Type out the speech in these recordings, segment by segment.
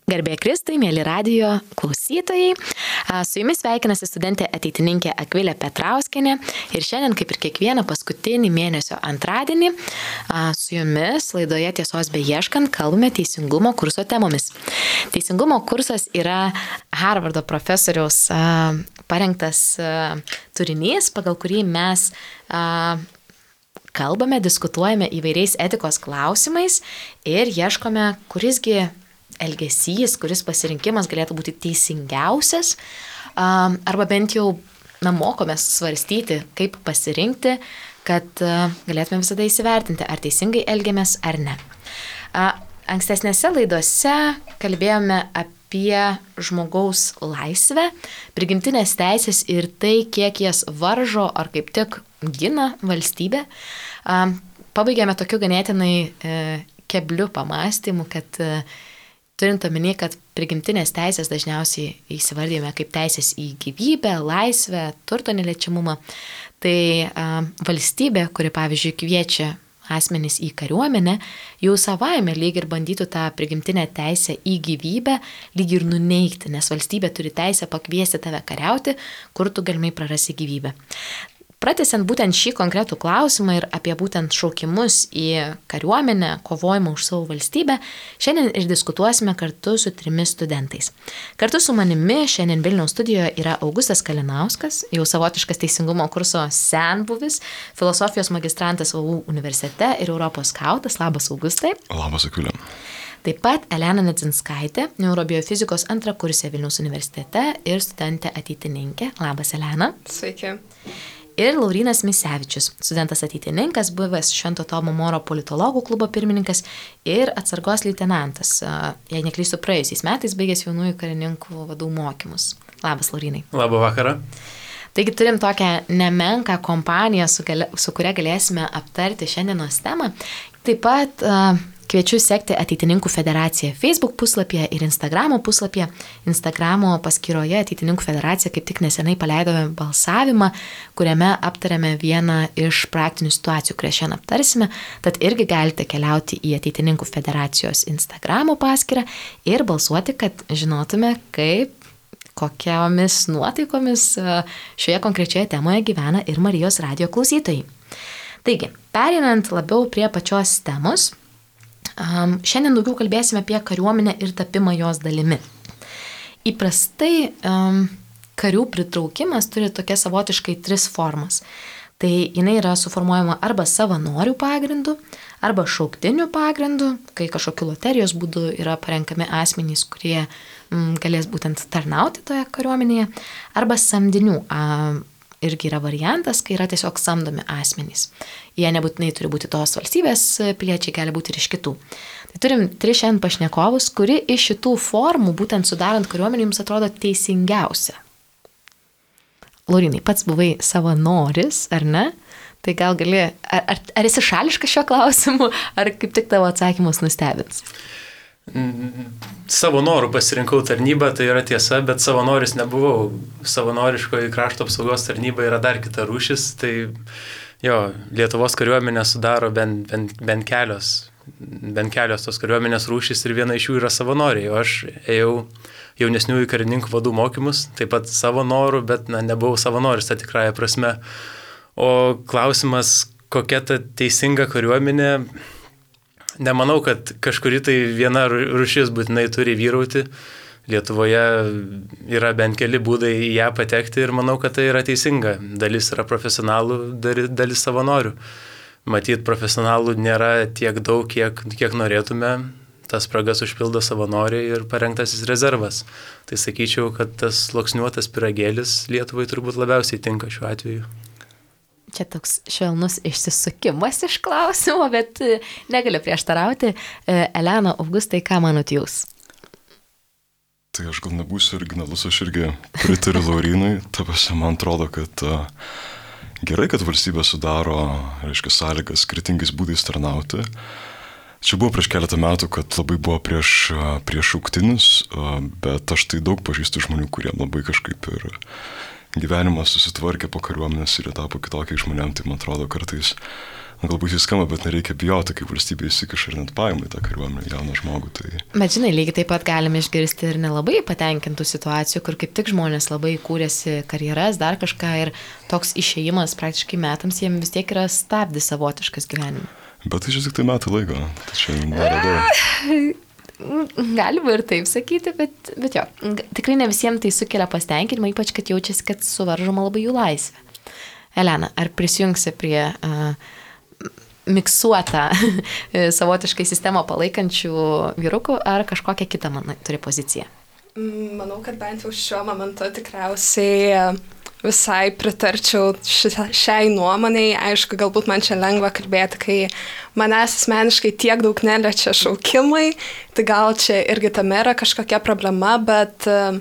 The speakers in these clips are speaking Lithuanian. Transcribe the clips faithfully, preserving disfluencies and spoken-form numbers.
Garbė Kristui, mėly radijo klausytojai. Su jumis sveikinasi studentė ateitininkė Akvilė Petrauskienė ir šiandien, kaip ir kiekvieną paskutinį mėnesio antradienį, su jumis laidoje Tiesos beieškant kalbame teisingumo kurso temomis. Teisingumo kursas yra Harvardo profesoriaus parengtas turinys, pagal kurį mes kalbame, diskutuojame įvairiais etikos klausimais ir ieškome, kurisgi elgesys, kuris pasirinkimas galėtų būti teisingiausias, arba bent jau na, mokomės svarstyti, kaip pasirinkti, kad galėtume visada įsivertinti, ar teisingai elgiamės ar ne. Ankstesnėse laidose kalbėjome apie žmogaus laisvę, prigimtinės teisės ir tai, kiek jas varžo ar kaip tik gina valstybė. Pabaigėme tokiu ganėtinai kebliu pamąstymu, kad turint omeny, kad prigimtinės teisės dažniausiai įsivardėjame kaip teisės į gyvybę, laisvę, turto neliečiamumą, tai a, valstybė, kuri pavyzdžiui kviečia asmenys į kariuomenę, jau savaime lyg ir bandytų tą prigimtinę teisę į gyvybę lyg ir nuneigti, nes valstybė turi teisę pakviesti tave kariauti, kur tu galimai prarasi gyvybę. Pratęsiant būtent šį konkretų klausimą ir apie būtent šaukimus į kariuomenę, kovojimą už savo valstybę, šiandien ir diskutuosime kartu su trimis studentais. Kartu su manimi šiandien Vilniaus studijoje yra Augustas Kalinauskas, jau savotiškas teisingumo kurso senbuvis, filosofijos magistrantas V U universitete ir Europos skautas. Labas, Augustai. Labas, Akvilė. Taip pat Elena Nedzinskaitė, neurobiofizikos antrakursė Vilniaus universitete ir studentė ateitininkė. Labas, Elena. Sveiki. Ir Laurynas Misevičius, studentas ateitininkas, buvęs Švento Tomo Moro politologų klubo pirmininkas ir atsargos leitenantas. Jei neklystu, praėjusiais metais baigęs jaunųjų karininkų vadų mokymus. Labas, Laurynai. Labą vakarą. Taigi turim tokią nemenką kompaniją, su, gali, su kuria galėsime aptarti šiandienos temą. Taip pat uh, kviečiu sekti Ateitininkų federaciją Facebook puslapyje ir Instagramo puslapyje. Instagramo paskyroje Ateitininkų federacija kaip tik nesenai paleidome balsavimą, kuriame aptarėme vieną iš praktinių situacijų, kurią šiandien aptarsime. Tad irgi galite keliauti į Ateitininkų federacijos Instagramo paskyrą ir balsuoti, kad žinotume, kaip, kokiomis nuotaikomis šioje konkrečioje temoje gyvena ir Marijos radijo klausytojai. Taigi, pereinant labiau prie pačios temos, um, šiandien daugiau kalbėsime apie kariuomenę ir tapimą jos dalimi. Įprastai um, karių pritraukimas turi tokia savotiškai tris formas. Tai jinai yra suformuojama arba savanorių pagrindų, arba šauktinių pagrindų, kai kažkokiu loterijos būdu yra parenkami asmenys, kurie mm, galės būtent tarnauti toje kariuomenėje, arba samdinių. Um, irgi yra variantas, kai yra tiesiog samdomi asmenys. Jie nebūtinai turi būti tos valstybės piliečiai, gali būti ir iš kitų. Tai turim tris šiandien pašnekovus, kuri iš šitų formų, būtent sudarant kariuomenį, jums atrodo teisingiausia. Laurynai, pats buvai savanoris, ar ne? Tai gal gali, ar, ar, ar esi šališkas šiuo klausimu, ar kaip tik tavo atsakymus nustebins? Savo norų pasirinkau tarnybą, tai yra tiesa, bet savanoris nebuvau. Savanoriškoji krašto apsaugos tarnyba yra dar kita rūšis, tai jo, Lietuvos kariuomenė sudaro bent, bent, bent, kelios, bent kelios tos kariuomenės rūšis ir viena iš jų yra savanoriai. O aš ėjau jaunesniųjų karininkų vadų mokymus, taip pat savo norų, bet na, nebuvau savanoris, ta tikrąja prasme. O klausimas, kokia ta teisinga kariuomenė, nemanau, kad kažkuri tai viena rūšis būtinai turi vyrauti. Lietuvoje yra bent keli būdai į ją patekti ir manau, kad tai yra teisinga. Dalis yra profesionalų, dalis savanorių. Matyt, profesionalų nėra tiek daug, kiek, kiek norėtume. Tas spragas užpildo savanoriai ir parengtasis rezervas. Tai sakyčiau, kad tas sluoksniuotas pyragėlis Lietuvai turbūt labiausiai tinka šiuo atveju. Čia toks švelnus išsisukimas iš klausimo, bet negaliu prieštarauti. Elena, Augustai, ką manot jūs? Tai aš gal nebūsiu originalus, aš irgi pritariu Laurynui. Tapiausia, man atrodo, kad uh, gerai, kad valstybė sudaro, reiškia, sąlygas skirtingais būdais tarnauti. Čia buvo prieš keletą metų, kad labai buvo prieš, prieš šauktinius, uh, bet aš tai daug pažįstu žmonių, kurie labai kažkaip ir gyvenimas susitvarkė po kariuomenės ir tapo kitokiai žmonėm, tai man atrodo kartais galbūt jis skamba, bet nereikia bijoti, kai valstybė įsikiša ir net paima į tą kariuomenę jauną žmogų. Tai... Bet žinai, lygiai taip pat galime išgirsti ir nelabai patenkintų situacijų, kur kaip tik žmonės labai kūrėsi karjeras, dar kažką ir toks išėjimas praktiškai metams jiems vis tiek yra stabdis savotiškas gyvenime. Bet tai čia tik tai metai laiko, tai čia neradau. Galima ir taip sakyti, bet, bet jo, tikrai ne visiems tai sukelia pasitenkinimą, ypač kad jaučiasi, kad suvaržoma labai jų laisvė. Elena, ar prisijungsi prie uh, miksuotą savotiškai sistemą palaikančių vyrukų, ar kažkokią kitą, man turi poziciją? Manau, kad bent jau šiuo momentu tikriausiai visai pritarčiau šiai nuomonei. Aišku, galbūt man čia lengva kalbėti, kai manęs asmeniškai tiek daug neliečia šaukimai, tai gal čia irgi tam yra kažkokia problema, bet uh,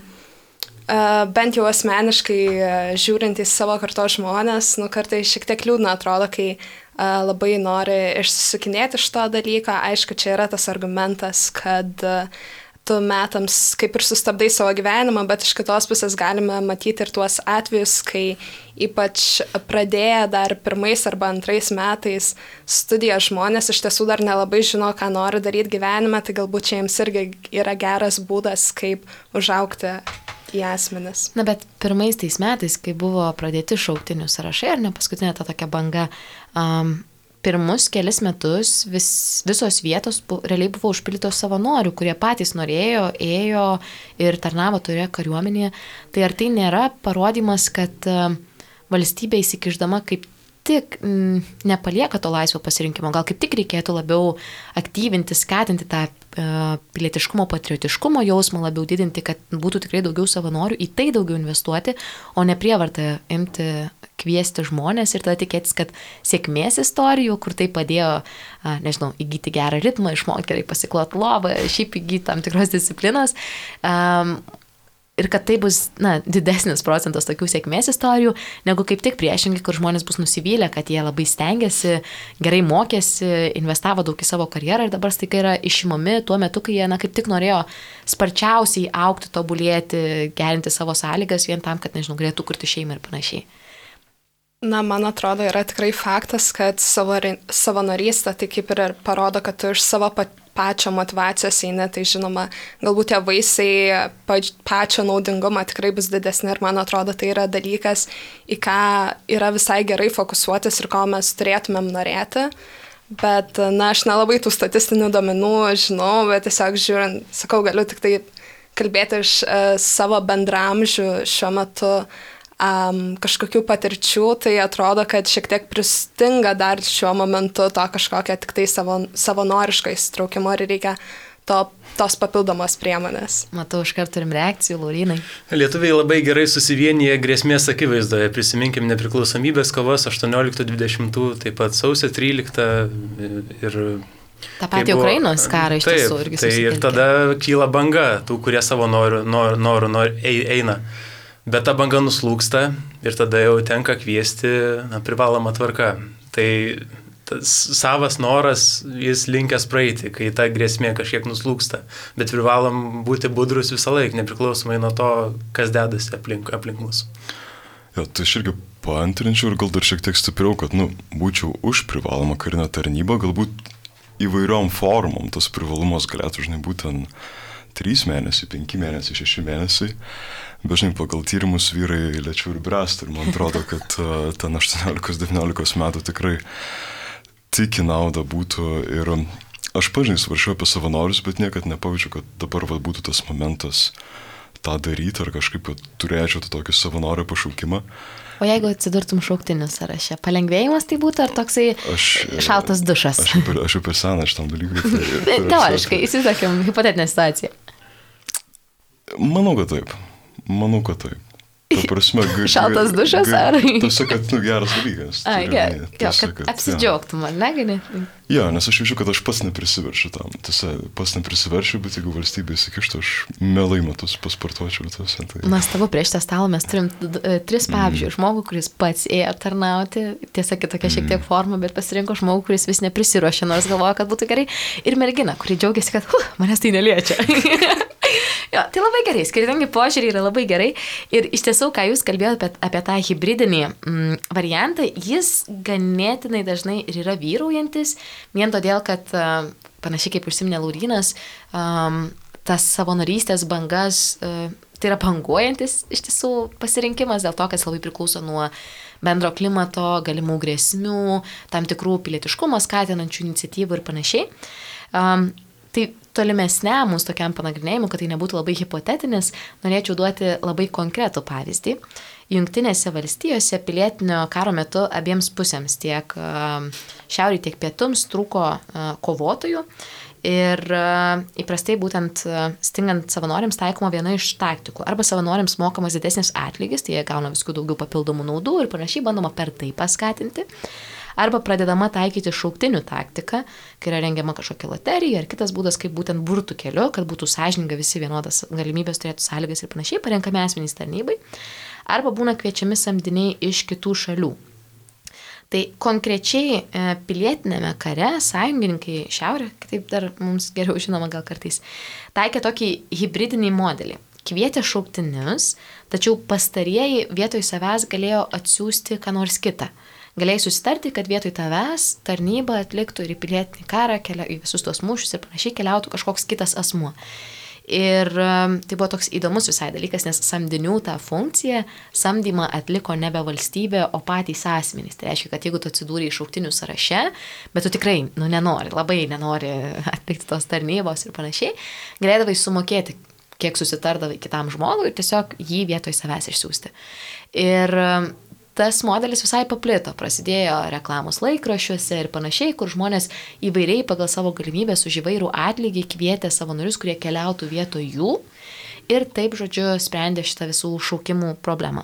bent jau asmeniškai uh, žiūrint į savo kartos žmonės, nu kartai šiek tiek liūdna atrodo, kai uh, labai nori išsisukinėti iš to dalyko. Aišku, čia yra tas argumentas, kad uh, tu metams kaip ir sustabdai savo gyvenimą, bet iš kitos pusės galime matyti ir tuos atvejus, kai ypač pradėję dar pirmais arba antrais metais studiją žmonės iš tiesų dar nelabai žino, ką nori daryti gyvenime, tai galbūt čia jiems irgi yra geras būdas, kaip užaugti į asmenis. Na, bet pirmais tais metais, kai buvo pradėti šauktinių sąrašai, ar ne paskutinė ta tokia banga, um, pirmus kelis metus vis, visos vietos bu, realiai buvo užpildytos savanorių, kurie patys norėjo, ėjo ir tarnavo toje kariuomenėje. Tai ar tai nėra parodymas, kad uh, valstybė įsikišdama kaip tik m, nepalieka to laisvo pasirinkimo, gal kaip tik reikėtų labiau aktyvinti, skatinti tą uh, pilietiškumo, patriotiškumo jausmą, labiau didinti, kad būtų tikrai daugiau savanorių, į tai daugiau investuoti, o ne prievartą imti kviesti žmonės ir tada tikėtis, kad sėkmės istorijų, kur tai padėjo, a, nežinau, įgyti gerą ritmą, išmokti gerai pasikloti lovą, šiaip įgyti tam tikros disciplinos. Um, ir kad tai bus, na, didesnis procentas tokių sėkmės istorijų, negu kaip tik priešingai, kur žmonės bus nusivylę, kad jie labai stengiasi, gerai mokėsi, investavo daug į savo karjerą ir dabar staiga yra išimami tuo metu, kai jie, na, kaip tik norėjo sparčiausiai augti, tobulėti, gerinti savo sąlygas vien tam, kad, nežinau, galėtų kurti šeimą ir panašiai. Na, man atrodo, yra tikrai faktas, kad savanorystė tai kaip ir parodo, kad tu iš savo pačio motivacijos eini, tai žinoma, galbūt tie vaisiai pačio naudingumo tikrai bus didesni ir man atrodo, tai yra dalykas, į ką yra visai gerai fokusuotis ir ko mes turėtumėm norėti. Bet, na, aš nelabai tų statistinių duomenų žinau, bet tiesiog žiūrint, sakau, galiu tik tai kalbėti iš uh, savo bendramžių šiuo metu Um, kažkokių patirčių, tai atrodo, kad šiek tiek pristinga dar šiuo momentu to kažkokia tik tai savo, savanoriško įsitraukimo ir reikia to, tos papildomos priemonės. Matau, iškart turim reakcijų, Laurynai. Lietuviai labai gerai susivienyje grėsmės akivaizdoje. Prisiminkim nepriklausomybės kovas aštuonioliktų dvidešimtų, taip pat sausio tryliktą ir... Ta pati buvo, Ukrainos karą iš tiesų irgi susitelkė. Tai ir tada kyla banga tų, kurie savo norų nor, nor, nor, eina. Bet ta banga nuslūksta ir tada jau tenka kviesti na, privalomą tvarką. Tai tas savas noras, jis linkęs praeiti, kai ta grėsmė kažkiek nuslūksta. Bet privalom būti budrus visą laiką, nepriklausomai nuo to, kas dedasi aplink, aplink mus. Ja, tai aš irgi paantrinčiau ir gal dar šiek tiek stipriau, kad nu, būčiau už privalomą karinę tarnybą, galbūt įvairiom formom tas privalumas galėtų, žinai, būtent trys mėnesiai, penki mėnesiai, šeši mėnesiai. Bet, žinai, pagal tyrimus vyrai lėčiau ir bręsta ir man atrodo, kad uh, ten aštuoniolikos devyniolikos metų tikrai tik į naudą būtų. Ir aš pažinai svaršiau apie savanorius, bet niekad nepajaučiu, kad dabar va, būtų tas momentas tą daryti ar kažkaip turėčiau tą tokį savanorio pašaukimą. O jeigu atsidurtum šauktinių sąraše, palengvėjimas tai būtų ar toksai aš, šaltas dušas? Aš jau per, aš jau per seną šitam dalykui. Tai, teoriškai, įsivaizduokim, hipotetinę situaciją. Manau, kad taip. Manau, kad taip. Ta prasme, gai, šaltas dušas gai, ar? Tiesiog, kad nu, geras dalykas. A, gerai, jo, kad apsidžiaugtum, ar ne, gali? Jo, nes aš jaučiu, kad aš pats neprisiveršiu tam. Tiesa, pats neprisiveršiu, bet jeigu valstybė įsikištų, aš mielai metus pasportuočiau. Tiesa, tai... Nuostabu, prieš tą stalą mes turim tris pavyzdžių. Mm. Žmogų, kuris pats ėjo tarnauti, tiesa, kitokia šiek tiek forma, bet pasirinko žmogų, kuris vis neprisiruošė, nors galvoja, kad būtų gerai. Ir mergina, kuri džiaugiasi, kad uh, manęs tai neliečia. Jo, tai labai gerai, skirtingi požiūriai yra labai gerai. Ir iš tiesų, ką jūs kalbėjote apie, apie tą hybridinį mm, variantą, jis ganėtinai dažnai ir yra vyraujantis, vien todėl, kad uh, panašiai kaip užsiminė Laurynas, um, tas savanorystės bangas, uh, tai yra banguojantis iš tiesų pasirinkimas, dėl to, kad jis labai priklauso nuo bendro klimato, galimų grėsmių, tam tikrų pilietiškumo skatinančių iniciatyvų ir panašiai. Um, tai tolimesniam mūsų tokiam panagrinėjimui, kad tai nebūtų labai hipotetinis, norėčiau duoti labai konkretų pavyzdį. Jungtinėse valstijose pilietinio karo metu abiems pusėms, tiek uh, šiauriai, tiek pietums, trūko uh, kovotojų. Ir uh, įprastai būtent uh, stingant savanoriams taikoma viena iš taktikų. Arba savanoriams mokamas didesnis atlygis, tai jie gauna viskų daugiau papildomų naudų ir panašiai bandoma per tai paskatinti. Arba pradedama taikyti šauktinių taktiką, kai yra rengiama kažkokia loterija ar kitas būdas, kaip būtent burtų keliu, kad būtų sąžininga visi vienodas galimybės, turėtų sąlygas ir panašiai, parenkami asmenys tarnybai. Arba būna kviečiami samdiniai iš kitų šalių. Tai konkrečiai pilietinėme kare sąjungininkai šiaurė, kitaip dar mums geriau žinoma gal kartais, taikė tokį hybridinį modelį. Kvietė šauktinius, tačiau pastarieji vietoj savęs galėjo atsiųsti ką nors kitą. Galėjai susitarti, kad vietoj tavęs tarnybą atliktų ir į pilietinį karą, kelia, į visus tuos mūšius ir panašiai keliautų kažkoks kitas asmuo. Ir tai buvo toks įdomus visai dalykas, nes samdinių tą funkciją samdymą atliko nebe valstybė, o patys asmenys. Tai reiškia, kad jeigu tu atsidūrė į šauktinių sąraše, bet tu tikrai nu, nenori, labai nenori atlikti tos tarnybos ir panašiai, galėdavai sumokėti, kiek susitardavai kitam žmogui ir tiesiog jį vietoj savęs išsiųsti. Ir tas modelis visai paplito, prasidėjo reklamos laikraščiuose ir panašiai, kur žmonės įvairiai pagal savo galimybės už įvairų atlygį kvietė savanorius, kurie keliautų vietoj jų ir taip, žodžiu, sprendė šitą visų šaukimų problemą.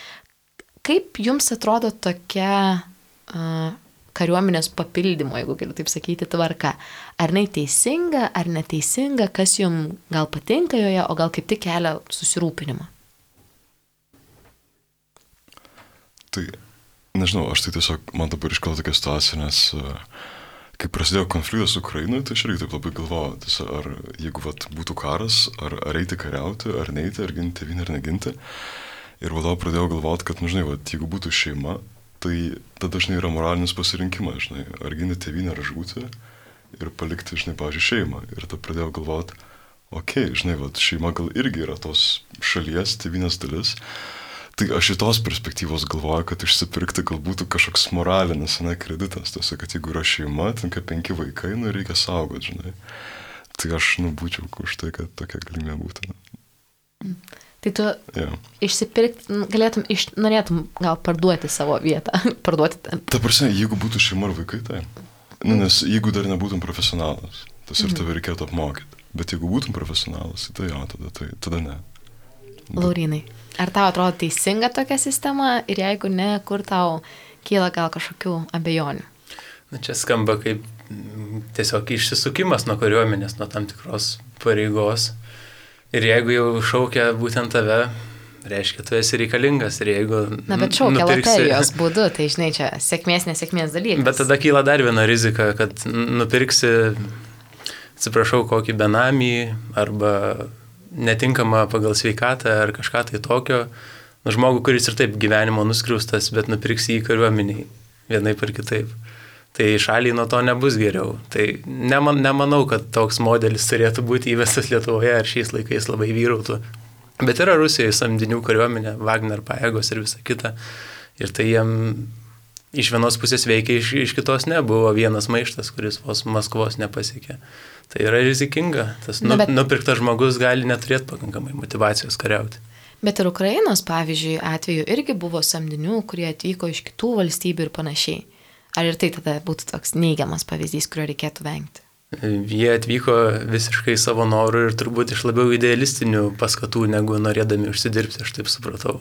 Kaip jums atrodo tokia uh, kariuomenės papildymo, jeigu galiu taip sakyti, tvarka? Ar jinai teisinga, ar neteisinga, kas jums gal patinka joje, o gal kaip tik kelia susirūpinimą? Tai, nežinau, aš tai tiesiog, man dabar iškilo tokia situacija, nes kai prasidėjo konfliktas Ukrainoje, tai aš irgi taip labai galvojau, tiesiog, ar jeigu vat, būtų karas, ar, ar eiti kariauti, ar neiti, ar ginti tėvynę, ar neginti. Ir vadovau pradėjau galvoti, kad, nu, žinai, vat, jeigu būtų šeima, tai tada dažnai yra moralinis pasirinkimas, žinai, ar ginti tėvynę, ar žūti ir palikti, žinai, pavyzdžiui, šeimą. Ir tada pradėjau galvoti, okei, okay, žinai, vat, šeima gal irgi yra tos šalies tėvynės dalis. Tai aš iš tos perspektyvos galvoju, kad išsipirkti gal būtų kažkoks moralinis, ne, kreditas. Tiesiog, kad jeigu yra šeima, tinka penki vaikai, nu reikia saugoti, žinai. Tai aš, nu, būčiau už tai, kad tokia galimybė būtų. Ne. Tai tu yeah. išsipirkti, galėtum, iš, norėtum gal parduoti savo vietą. parduoti ten. Ta prasme, jeigu būtų šeima ar vaikai, tai. Nu, nes jeigu dar nebūtum profesionalas, tas ir tave reikėtų apmokyti. Bet jeigu būtum profesionalas, tai jo, tada, tai, tada ne. Bet... Laurynai, ar tau atrodo teisinga tokia sistema ir jeigu ne, kur tau kyla gal kažkokių abejonių? Na, čia skamba kaip tiesiog išsisukimas nuo kariuomenės, nuo tam tikros pareigos. Ir jeigu jau šaukia būtent tave, reiškia, tu esi reikalingas. Ir jeigu Na, bet šaukia nupirksi... loterijos būdu, tai žinai, čia sėkmės, nesėkmės dalykas. Bet tada kyla dar viena rizika, kad nupirksi, atsiprašau, kokį benamį arba netinkama pagal sveikatą ar kažką tai tokio. Nu, žmogų, kuris ir taip gyvenimo nuskriaustas, bet nupirksi jį kariuomeniai vienaip ar kitaip. Tai šaliai nuo to nebus geriau. Tai neman, nemanau, kad toks modelis turėtų būti įvestas Lietuvoje ar šiais laikais labai vyrautų. Bet yra Rusijoje samdinių kariuomenė, Wagner pajėgos ir visa kita. Ir tai jiem iš vienos pusės veikia, iš, iš kitos nebuvo vienas maištas, kuris vos Maskvos nepasiekė. Tai yra rizikinga. Tas nu, bet... nupirktas žmogus gali neturėti pakankamai motivacijos kariauti. Bet ir Ukrainos, pavyzdžiui, atveju irgi buvo samdinių, kurie atvyko iš kitų valstybių ir panašiai. Ar ir tai tada būtų toks neigiamas pavyzdys, kurio reikėtų vengti? Jie atvyko visiškai savo norų ir turbūt iš labiau idealistinių paskatų, negu norėdami užsidirbti, aš taip supratau.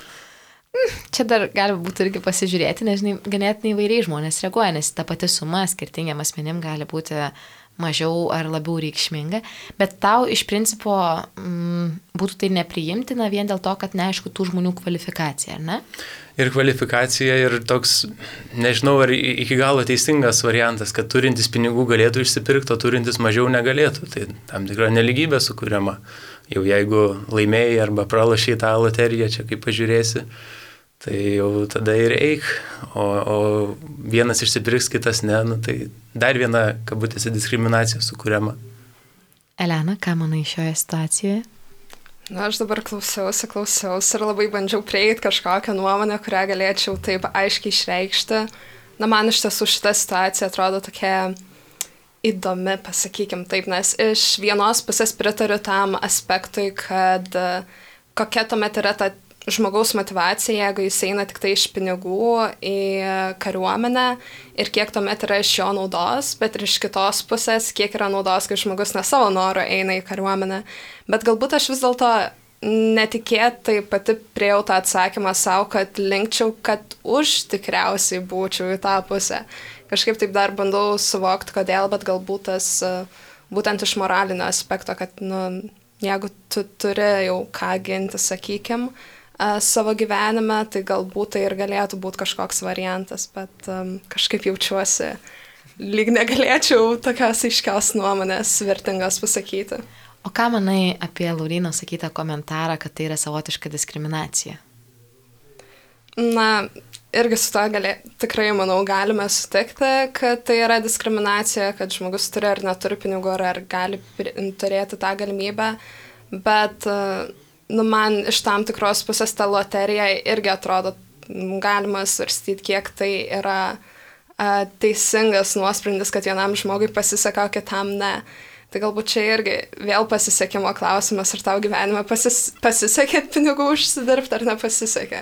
Čia dar gali būti irgi pasižiūrėti, nes žinai, ganėtinai įvairiai žmonės reaguoja, nes ta pati suma skirtingiam asmenim gali būti mažiau ar labiau reikšminga, bet tau iš principo mm, būtų tai nepriimtina vien dėl to, kad neaišku tų žmonių kvalifikacija, ar ne? Ir kvalifikacija, ir toks, nežinau, ar iki galo teisingas variantas, kad turintis pinigų galėtų išsipirkti, o turintis mažiau negalėtų. Tai tam tikra neligybė sukūriama. jau jeigu laimėjai arba pralašiai tą loteriją, čia kaip pažiūrėsi, tai jau tada ir eik, o, o vienas išsipirks, kitas ne, nu, tai dar viena, kabutėse, diskriminacija sukuriama. Elena, ką manai šioje situacijoje? Na, aš dabar klausiausi, klausiausi ir labai bandžiau prieiti kažkokią nuomonę, kurią galėčiau taip aiškiai išreikšti. Na, man iš tiesų šita situacija atrodo tokia įdomi, pasakykim taip, nes iš vienos pusės pritariu tam aspektui, kad kokia tuomet yra ta žmogaus motivacija, jeigu jis eina tik tai iš pinigų į kariuomenę ir kiek tuomet yra iš jo naudos, bet ir iš kitos pusės, kiek yra naudos, kai žmogus ne savo noro eina į kariuomenę. Bet galbūt aš vis dėlto netikėtai pati priejau tą atsakymą savo, kad linkčiau, kad už tikriausiai būčiau į tą pusę. Kažkaip taip dar bandau suvokti, kodėl, bet galbūt tas būtent iš moralinio aspekto, kad nu, jeigu tu turi jau ką ginti, sakykim, savo gyvenime, tai galbūt tai ir galėtų būti kažkoks variantas, bet um, kažkaip jaučiuosi, lyg negalėčiau tokios aiškios nuomonės vertingos pasakyti. O ką manai apie Lauryno sakytą komentarą, kad tai yra savotiška diskriminacija? Na, irgi su to galė, tikrai, manau, galime sutikti, kad tai yra diskriminacija, kad žmogus turi ar neturi pinigų, ar gali turėti tą galimybę, bet nu, man iš tam tikros pusės ta loterija irgi atrodo, galima svarstyti, kiek tai yra a, teisingas nuosprendis, kad vienam žmogui pasiseka, o kitam ne. Tai galbūt čia irgi vėl pasisekimo klausimas, ar tau gyvenime pasis, pasisekė pinigų užsidirbti, ar nepasisekė.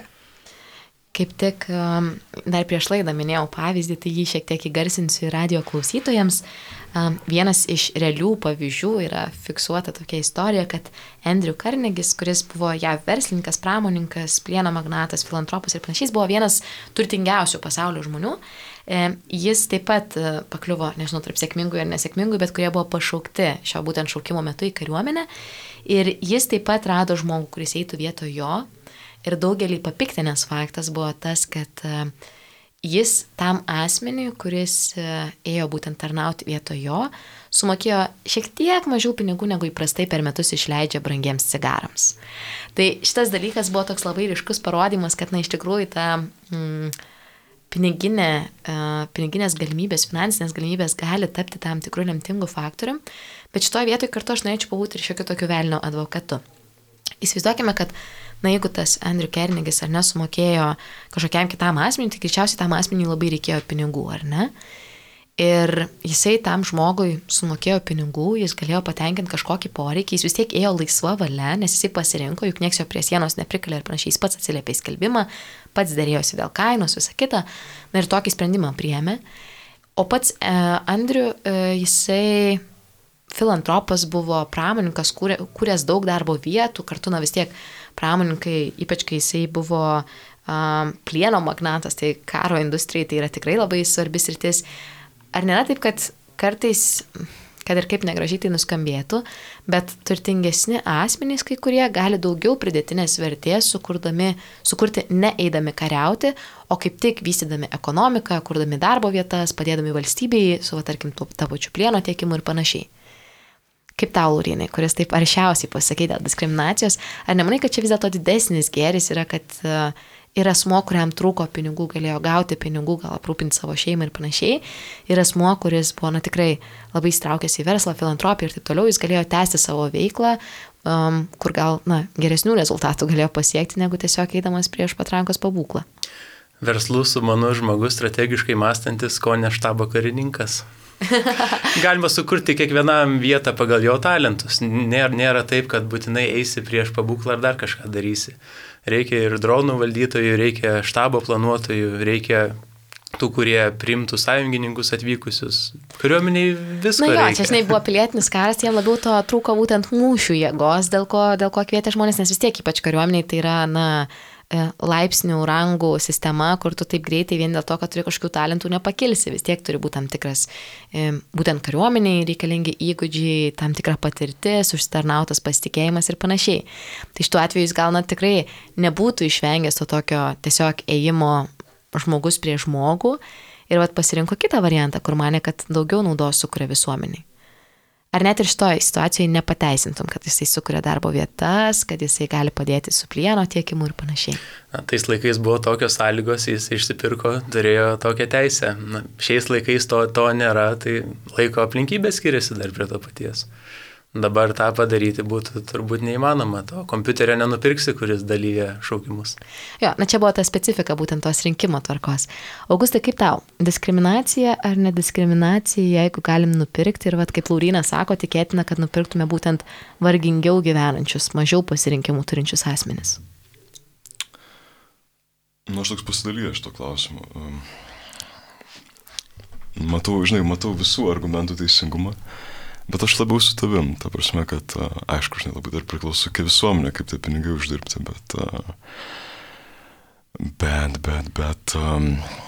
Kaip tik dar prieš laidą minėjau pavyzdį, tai jį šiek tiek įgarsinsiu radio klausytojams. Vienas iš realių pavyzdžių yra fiksuota tokia istorija, kad Andrew Carnegis, kuris buvo J A V verslininkas, pramoninkas, plieno magnatas, filantropas ir panašiai, buvo vienas turtingiausių pasaulio žmonių. Jis taip pat pakliuvo, nežinau, tarp sėkmingų ir nesėkmingų, bet kurie buvo pašaukti šio būtent šaukimo metu į kariuomenę. Ir jis taip pat rado žmogų, kuris eitų vietoj jo. Ir daugelį papiktinės faktas buvo tas, kad jis tam asmeniui, kuris ėjo būtent tarnauti vietoj jo, sumokėjo šiek tiek mažiau pinigų, negu įprastai per metus išleidžia brangiems cigarams. Tai šitas dalykas buvo toks labai ryškus parodymas, kad na, iš tikrųjų ta mm, piniginė, uh, piniginės galimybės, finansinės galimybės gali tapti tam tikrų lemtingų faktorių, bet šitoje vietoje kartu aš norėčiau pabūti ir šiokiu tokiu velnio advokatu. Įsivaizduokime, kad na, jeigu tas Andrew Carnegis ar nesumokėjo kažkokiam kitam asmeniui, tai greičiausiai tam asmeniui labai reikėjo pinigų, ar ne? Ir jisai tam žmogui sumokėjo pinigų, jis galėjo patenkinti kažkokį poreikį, jis vis tiek ėjo laisva valia, nes jisai pasirinko, juk nieks jo prie sienos neprikalė ir panašiai, jis pats atsiliepė į skelbimą, pats dėrėjosi dėl kainos, visą kitą, na ir tokį sprendimą priėmė. O pats e, Andrew, e, jisai filantropas buvo, pramoninkas, kūrė, kūręs daug darbo vietų, kartu na vis tiek pramoninkai, ypač kai jisai buvo um, plieno magnatas, tai karo industrijai tai yra tikrai labai svarbis sritis. Ar nėra taip, kad kartais, kad ir kaip negražiai tai nuskambėtų, bet turtingesni asmenys, kai kurie gali daugiau pridėtinės vertės sukurdami, sukurti neeidami kariauti, o kaip tik vystydami ekonomiką, kurdami darbo vietas, padėdami valstybei, su, va, tarkim, tą pačiu plieno tiekimu ir panašiai. Kaip tau, Laurynai, kuris taip aršiausiai pasakė dėl diskriminacijos, ar nemanai, kad čia vis dėlto didesnis gėris yra, kad uh, yra asmuo, kuriam trūko pinigų, galėjo gauti pinigų, gal aprūpinti savo šeimą ir panašiai, ir asmuo, kuris buvo na, tikrai labai įstraukęs į verslą, filantropiją ir taip toliau, jis galėjo tęsti savo veiklą, um, kur gal na, geresnių rezultatų galėjo pasiekti, negu tiesiog eidamas prieš patrankos pabūklą. Verslus sumanus žmogus, strategiškai mąstantis, ko ne štabo karininkas. Galima sukurti kiekvienam vietą pagal jo talentus. Nėra, nėra taip, kad būtinai eisi prieš pabūklą ar dar kažką darysi. Reikia ir dronų valdytojų, reikia štabo planuotojų, reikia tų, kurie priimtų sąjungininkus atvykusius. Kariuomeniai visko reikia. Na jo, reikia. Čia žinai, buvo pilietinis karas, jiem labiau to trūko būtent mūšių jėgos, dėl ko, dėl ko kvietė žmonės, nes vis tiek ypač kariuomeniai tai yra, na, laipsnių, rangų sistema, kur tu taip greitai vien dėl to, kad turi kažkokių talentų nepakilsi, vis tiek turi būti tam tikras, būtent kariuomeniai reikalingi įgūdžiai, tam tikra patirtis, užsitarnautas pasitikėjimas ir panašiai. Tai šituo atveju jis gal net tikrai nebūtų išvengęs to tokio tiesiog ėjimo žmogus prie žmogų ir vat pasirinko kitą variantą, kur manė, kad daugiau naudos sukuria visuomeniai. Ar net ir šitoje situacijoje nepateisintum, kad jisai sukuria darbo vietas, kad jisai gali padėti su plieno tiekimu ir panašiai? Na, tais laikais buvo tokios sąlygos, jis išsipirko, turėjo tokią teisę. Na, šiais laikais to, to nėra, tai laiko aplinkybės skiriasi dar prie to paties. Dabar tą padaryti būtų turbūt neįmanoma, to kompiuterio nenupirksi, kuris dalyja šaukimus. Jo, na čia buvo ta specifika būtent tos rinkimo tvarkos. Augustai, kaip tau? Diskriminacija ar nediskriminacija, jeigu galim nupirkti ir vat, kaip Laurynas sako, tikėtina, kad nupirktume būtent vargingiau gyvenančius, mažiau pasirinkimų turinčius asmenis? Nu, aš toks pasidalyju šito klausimu. Matau, žinai, matau visų argumentų teisingumą. Bet aš labiau su tavim, ta prasme, kad, aišku, žinai, labai dar priklauso kaip visuomenė, kaip tie pinigai uždirbti, bet, bet, bet, bet, um,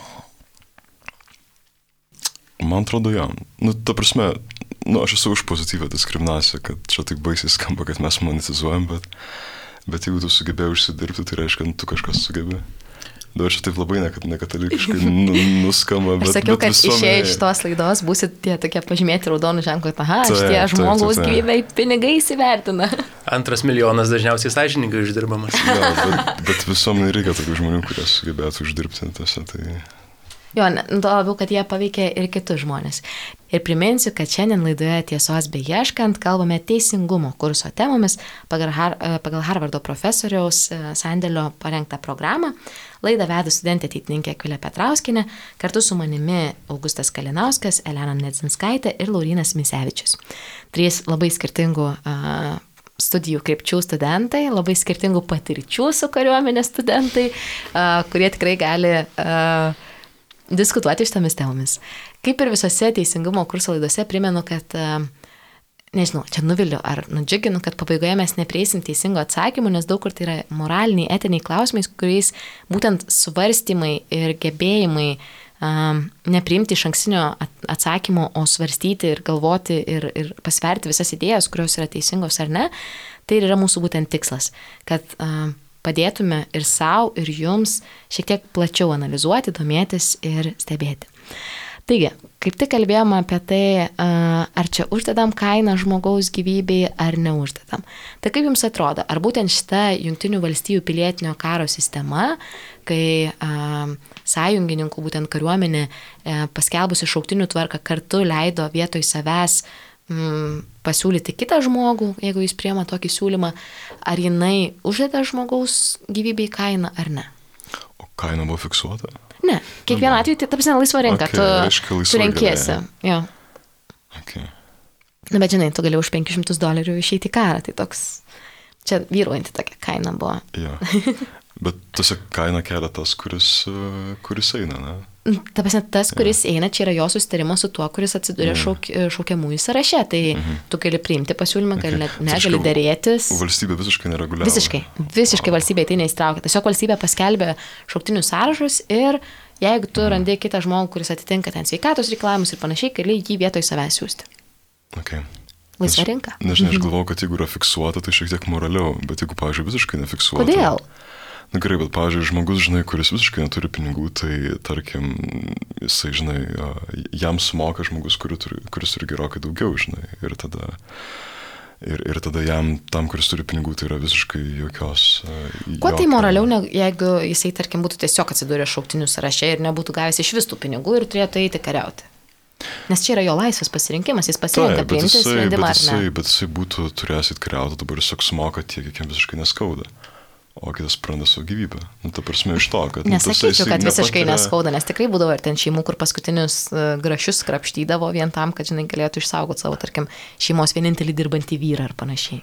man atrodo, jo, nu, ta prasme, nu, aš esu už pozityvę diskriminaciją, kad čia taip baisiai skamba, kad mes monetizuojam, bet, bet jeigu tu sugebėjai užsidirbti, tai reiškia, tu kažkas sugebėjai. Dabar čia taip labai nekatalikiškai nuskamba, bet... Aš sakiau, bet kad visuomenė... išėję iš tos laidos būsit tie tokie pažymėti raudonų ženklų, kad aha, šitie žmogaus gyvybei pinigai įsivertina. Antras milijonas dažniausiai sąžiningai uždirbamas. Ja, bet, bet visuomenė reikia tokių žmonių, kurie sugebėtų uždirbti tiesa, tai... Jo, to labiau, kad jie paveikia ir kitus žmonės. Ir priminsiu, kad šiandien laidoje Tiesos beieškant kalbame teisingumo kurso temomis pagal, Har- pagal Harvardo profesoriaus Sandelio parengtą programą. Laidą vedė studentė ateitininkė Akvilė Petrauskinė, kartu su manimi Augustas Kalinauskas, Elena Nedzinskaitė ir Laurynas Misevičius. Trys labai skirtingų uh, studijų krypčių studentai, labai skirtingų patirčių su kariuomenės studentai, uh, kurie tikrai gali... Uh, diskutuoti šitomis temomis. Kaip ir visose teisingumo kurso laidose primenu, kad, nežinau, čia nuviliu ar nudžiuginu, kad pabaigoje mes neprieisim teisingo atsakymų, nes daug kur tai yra moraliniai, etiniai klausimai, kuriais būtent svarstymai ir gebėjimai um, nepriimti iš anksinio atsakymo, o svarstyti ir galvoti ir, ir pasverti visas idėjas, kurios yra teisingos ar ne, tai yra mūsų būtent tikslas, kad um, padėtume ir savo, ir jums šiek tiek plačiau analizuoti, domėtis ir stebėti. Taigi, kaip tik kalbėjome apie tai, ar čia uždedam kainą žmogaus gyvybei, ar neuždedam. Tai kaip jums atrodo, ar būtent šita Jungtinių valstijų pilietinio karo sistema, kai a, sąjungininkų būtent kariuomenė a, paskelbusi šauktinių tvarką kartu leido vietoj savęs mm, pasiūlyti kitą žmogų, jeigu jis priema tokį siūlymą, ar jinai uždeda žmogaus gyvybei kainą ar ne? O kaina buvo fiksuota? Ne, kiekvieną atveju tai tapsime laisva rinka, okay, tu, reiškia, tu renkiesi. Jo. Okay. Na, bet žinai, tu gali už penkis šimtus dolerių išeiti į karą, tai toks, čia vyruojanti tokia kaina buvo. Ja. Bet tiesiog kaina kelia tas, kuris, kuris eina, ne? Ta prasme, tas, kuris ja. eina, čia yra jo susitarimas su tuo, kuris atsiduria ja. šauk, šaukiamųjų sąraše. Tai mhm. tu gali priimti pasiūlymą, gali okay. ne, gali dėrėtis. Valstybė visiškai nereguliavo. Visiškai. Visiškai wow. valstybė tai neįstraukia. Tiesiog valstybė paskelbė šauktinių sąrašus ir jeigu tu mhm. randi kitą žmogų, kuris atitinka ten sveikatos reikalavimus ir panašiai, gali jį vietoj savęs siūsti. Okay. Laisva rinka. Nežinai, aš galvoju, kad jeigu yra fiksuota, tai šiek tiek moraliau, bet jeigu, pavyzdžiui, visiškai nefiksuota. Kodėl? Na gerai, bet, pavyzdžiui, žmogus, žinai, kuris visiškai neturi pinigų, tai, tarkim, jisai, žinai, jam sumoka žmogus, kuris turi, kuris turi gerokai daugiau, žinai, ir tada, ir, ir tada jam, tam, kuris turi pinigų, tai yra visiškai jokios... Kuo tai moraliau, ne, jeigu jisai, tarkim, būtų tiesiog atsidūrė šauktinių sąraše ir nebūtų gavęs iš vis tų pinigų ir turėtų eiti kariauti? Nes čia yra jo laisvas pasirinkimas, jis pasirinka tai, priimti sprendimą ar ne. Bet jisai būtų turėjęs įtkariauti, dabar jis sumoka tiek, kiek jam visiškai neskauda. O kitas praranda savo gyvybę. Nu, ta prasme iš to, kad... Nesakyčiau, nu, kad visiškai nepatiria... neskauda, nes tikrai būdavo ir ten šeimų, kur paskutinius uh, grašius krapštydavo vien tam, kad, žinai, galėtų išsaugoti savo, tarkim, šeimos vienintelį dirbantį vyrą ar panašiai.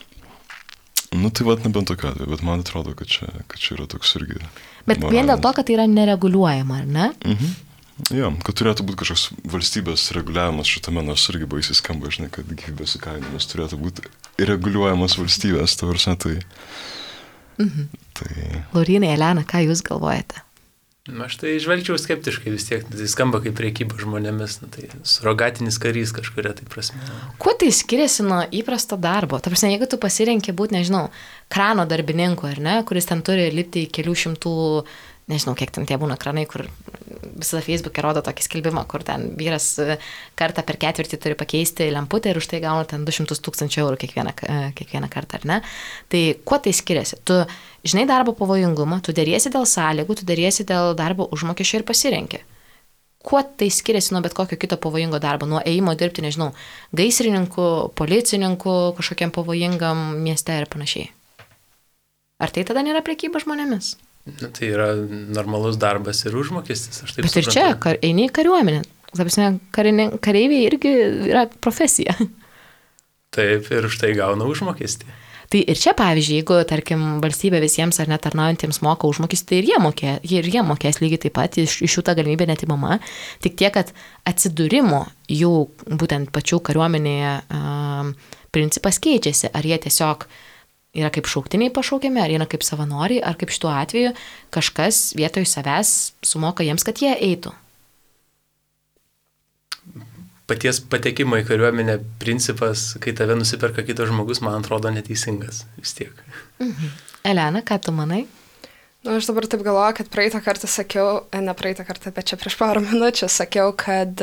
Nu, tai vat nebent tokia, bet man atrodo, kad čia, kad čia yra toks irgi... Bet moralinis. Vien dėl to, kad tai yra nereguliuojama, ar ne? Mhm. Jo, kad turėtų būti kažkoks valstybės reguliavimas šitame, nors irgi baisiai skamba, žinai, kad gyvybės įkainimas turėtų būti reguliuojamas valstybės, ta prasme, tai... Mhm. tai... Laurynai, Elena, ką jūs galvojate? Aš tai žvelgčiau skeptiškai vis tiek, tai skamba kaip priekyba žmonėmis, nu, tai surogatinis karys kažkuria tai prasme. Kuo tai skiriasi nuo įprasto darbo? Ta prasme, jeigu tu pasirenki būti, nežinau, krano darbininku, ar ne, kuris ten turi lipti į kelių šimtų nežinau, kiek ten tie būna ekranai, kur visada Facebook'e rodo tokį skelbimą, kur ten vyras kartą per ketvirtį turi pakeisti lemputę ir už tai gauna ten du šimtus tūkstančių eurų kiekvieną, kiekvieną kartą, ar ne? Tai kuo tai skiriasi? Tu žinai darbo pavojingumą, tu deriesi dėl sąlygų, tu deriesi dėl darbo užmokesčio ir pasirenki. Kuo tai skiriasi nuo bet kokio kito pavojingo darbo, nuo ėjimo dirbti, nežinau, gaisrininku, policininku, kažkokiam pavojingam mieste ir panašiai? Ar tai tada nėra prekyba žmonėmis? Na, tai yra normalus darbas ir užmokestis, aš taip Bet suprantu. ir čia, kar, eini į kariuomenę. Kareiviai irgi yra profesija. Taip, ir už tai gauna užmokestį. Tai ir čia, pavyzdžiui, jeigu, tarkim, valstybė visiems ar netarnaujantiems moka užmokestį, tai ir jie, mokė, ir jie mokės lygiai taip pat, iš, iš jų ta galimybė netimama. Tik tiek, kad atsidūrimo jų būtent pačių kariuomenėje um, principas keičiasi. Ar jie tiesiog yra kaip šauktiniai pašaukiami, ar yra kaip savanoriai, ar kaip šituo atveju kažkas vietoj savęs sumoka jiems, kad jie eitų. Paties patekimo į kariuomenę principas, kai tave nusiperka kitas žmogus, man atrodo neteisingas vis tiek. Mhm. Elena, ką tu manai? Nu, aš dabar taip galvoju, kad praeitą kartą sakiau, ne praeitą kartą, bet čia prieš porą minučių sakiau, kad